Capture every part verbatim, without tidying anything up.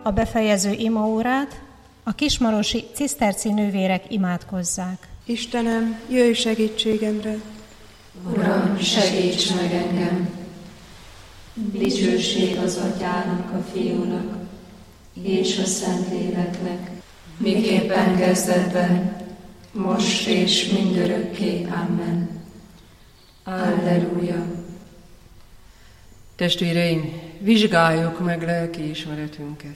a befejező imaórát a kismarosi ciszterci nővérek imádkozzák. Istenem, jöjj segítségemre! Uram, segíts meg engem! Dicsőség az Atyának, a Fiúnak és a Szentléleknek, miképpen kezdetben, most és mindörökké. Amen. Alleluja! Testvéreim, vizsgáljuk meg lelki ismeretünket,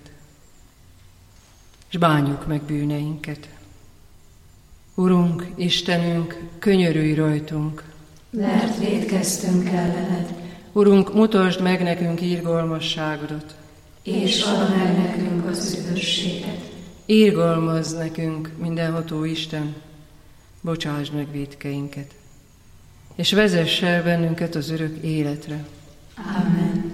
és bánjuk meg bűneinket. Urunk, Istenünk, könyörülj rajtunk, mert vétkeztünk ellened. Urunk, mutasd meg nekünk irgalmasságodat, és add meg nekünk az üdvösséget. Irgalmazz nekünk, mindenható Isten, bocsásd meg vétkeinket, és vezess el bennünket az örök életre. Amen.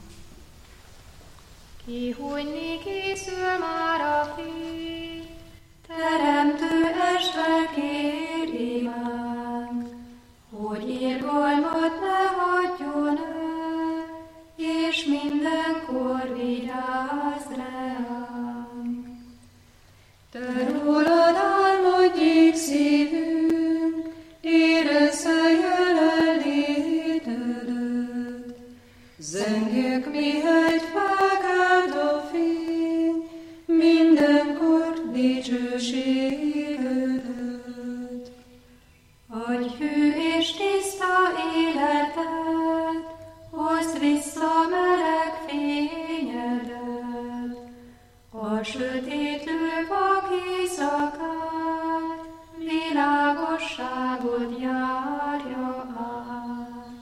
Kihújni készül már a fény, teremtő este kér imánk, hogy irgalmat ne hagyjon el, és mindenkor vigyázz ránk. Te rólad álmodjék szívünk, érezze jelenlétedet. Zengjük, mihegy felkelt a fény, mindenkor dicsőségedet. Adj hű és tiszta életet, hozd vissza meleg fényedet, a sötétlő vak éjszakát, világosságot járja át.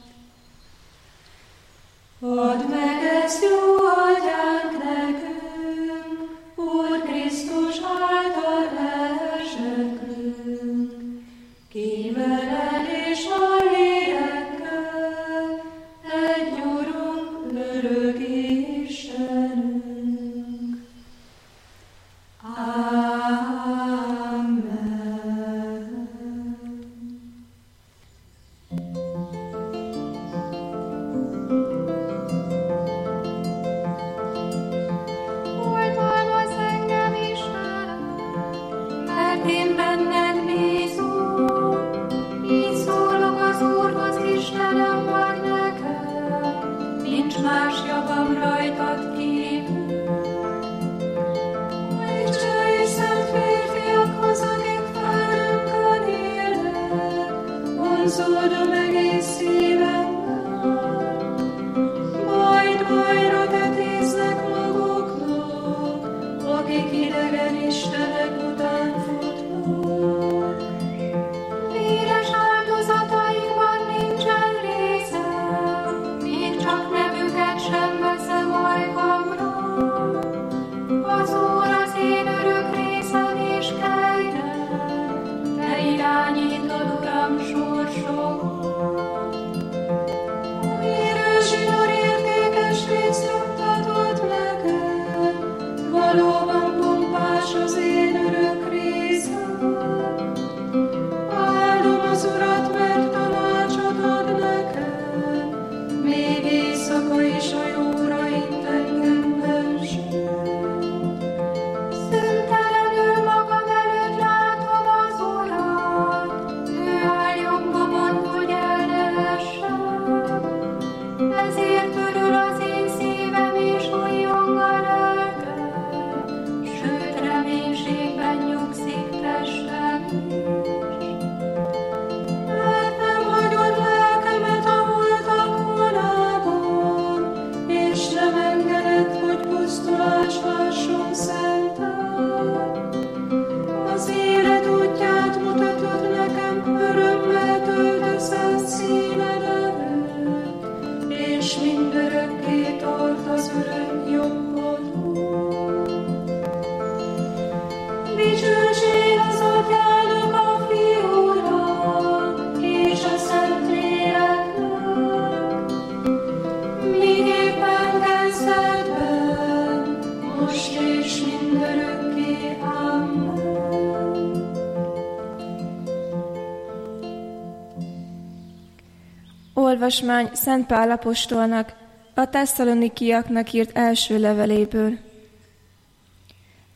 Add meg ezt jó atyánk nekünk, Úr Krisztus által elsekünk, ki veled és a lélekkel, egy Urunk, örök Istenünk. Amen. Oltalmazz engem, Istenem, mert én benned bízom. Így szólok az Úrhoz, Istenem vagy nekem, nincs más javam rajtad kívül. Isten és szent férfiakhoz, akik felünkön élnek, vonzódom egész szívemmel. Majd bajra tetéznek maguknak, akik idegen istenek után futnak. Véres áldozataikban nincsen részem, még csak nevüket sem veszem ajkamra. Az Úr az én örök részem és kegyem, te irányítod, Uram, sorsomat. Érő zsinór értékes részt juttatod nekem, valóban pompás az én örök részem. Áldom az Urat, mert tanácsot ad nekem, még éjszaka is a jóra int engem benső. Szüntelenül magam előtt látom az Urat, ő áll jobbomon, hogy el ne essem. Ezért örül az én szívem és újjong a lelkem, sőt reménységben nyugszik testem is. Mert nem hagyod lelkemet a holtak vonában, és nem engeded, hogy pusztulás lásson szented. Az élet útját mutatod nekem, örömmel töltesz színed előtt, és mindörökké tart az örök jobbodon. Dicsőség az Atyának, a Fiúnak és a Szentléleknek, miképpen kezdetben, most és mindörökké. Amen. Olvasmány Szent Pál apostolnak a tesszalonikiaknak írt első leveléből.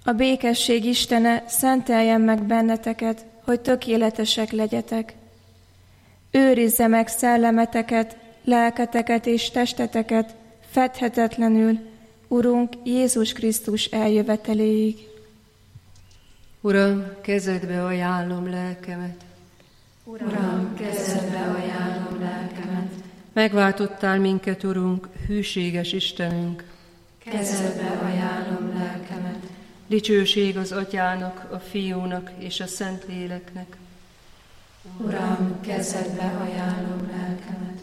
A békesség Istene szenteljen meg benneteket, hogy tökéletesek legyetek. Őrizze meg szellemeteket, lelketeket és testeteket fedhetetlenül, Urunk Jézus Krisztus eljöveteléig. Uram, kezedbe ajánlom lelkemet. Uram, kezedbe ajánlom lelkemet. Megváltottál minket, Urunk, hűséges Istenünk. Kezedbe ajánlom lelkemet. Dicsőség az Atyának, a Fiúnak és a Szentléleknek. Uram, kezedbe ajánlom lelkemet.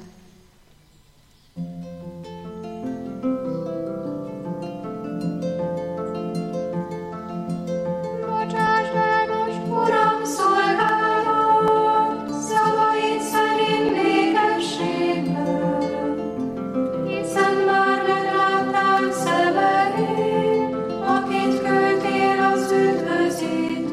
Bocsásd el most, Uram, szolgálat, szavaid szerint békességben, hiszen már megláttál szemeid, akit küldtél az üdvözítőt.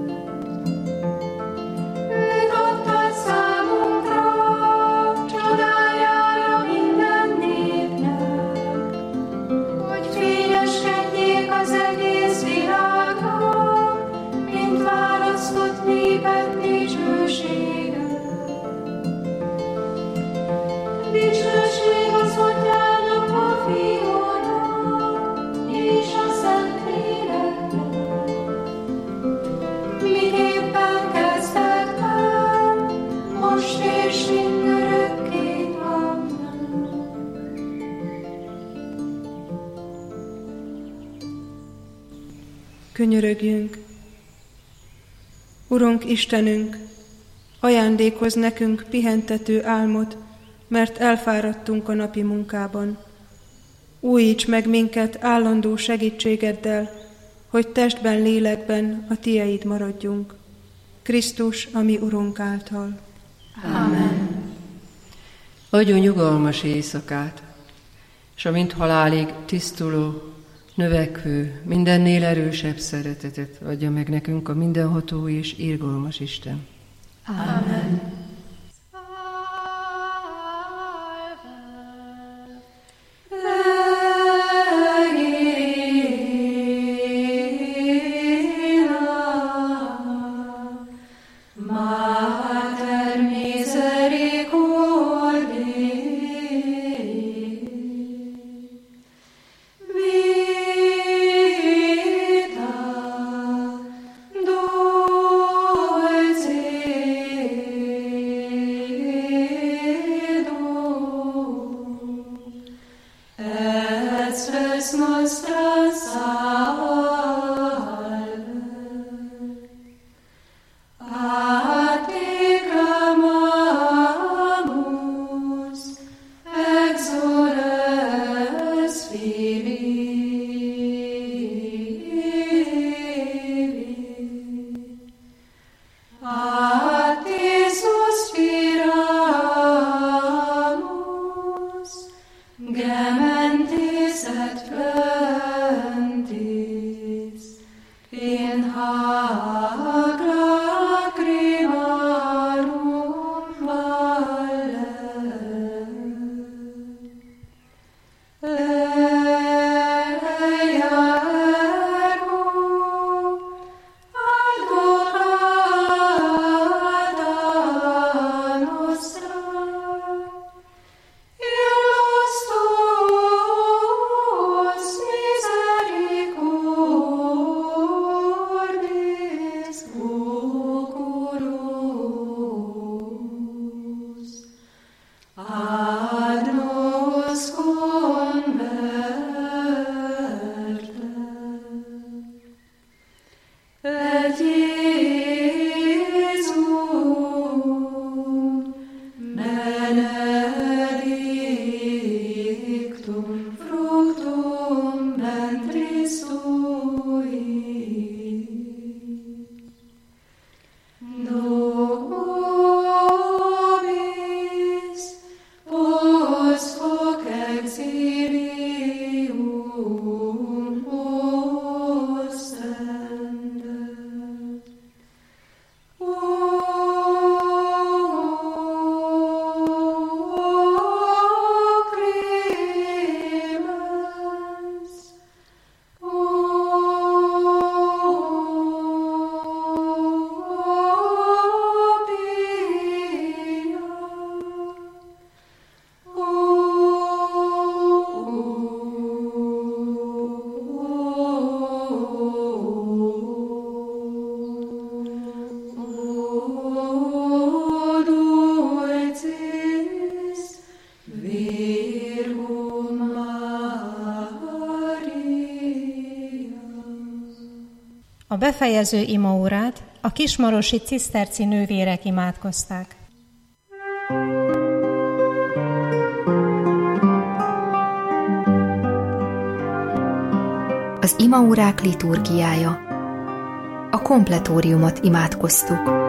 Őt adtad számunkra, csodájára minden népnek, hogy fényeskedjék az egész világon, mint választott néped dicsősége. Dicsőség az Atyának, a Fiúnak és a Szentléleknek, miképpen kezdetben, most és mindörökké. Amen. Könyörögjünk. Urunk Istenünk, ajándékozz nekünk pihentető álmot, mert elfáradtunk a napi munkában. Újíts meg minket állandó segítségeddel, hogy testben, lélekben a tieid maradjunk. Krisztus, a mi Urunk által. Amen. Adjon nyugalmas éjszakát, és amint halálig tisztuló, növekvő, mindennél erősebb szeretetet adja meg nekünk a mindenható és irgalmas Isten. Amen. Mater misericordiae, vita dulcedo, et spes nostra salve. A te clamamus, exores Filii. A te suspiramus, gementes et flentes. A befejező imaórát a kismarosi ciszterci nővérek imádkozták. Az imaórák liturgiája. A kompletóriumot imádkoztuk.